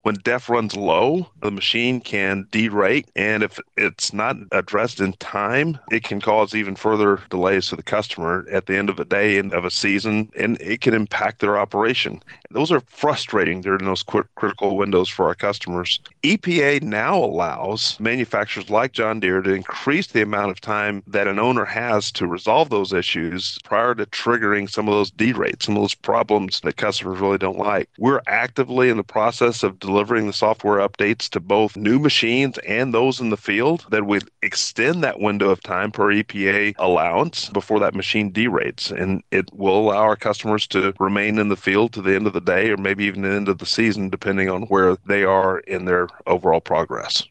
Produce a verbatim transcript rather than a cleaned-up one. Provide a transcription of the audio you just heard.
When D E F runs low, the machine can derate, and if it's not addressed in time, it can cause even further delays to the customer at the end of a day and of a season, and it can impact their operation. Those are frustrating during those quick, critical windows for our customers. E P A now allows manufacturers like John Deere to increase the amount of time that an owner has to resolve those issues prior to triggering some of those derates, some of those problems that customers really don't like. We're actively in the process of delivering the software updates to both new machines and those in the field that would extend that window of time per E P A allowance before that machine derates. And it will allow our customers to remain in the field to the end of the day or maybe even the end of the season, depending on where they are in their overall progress.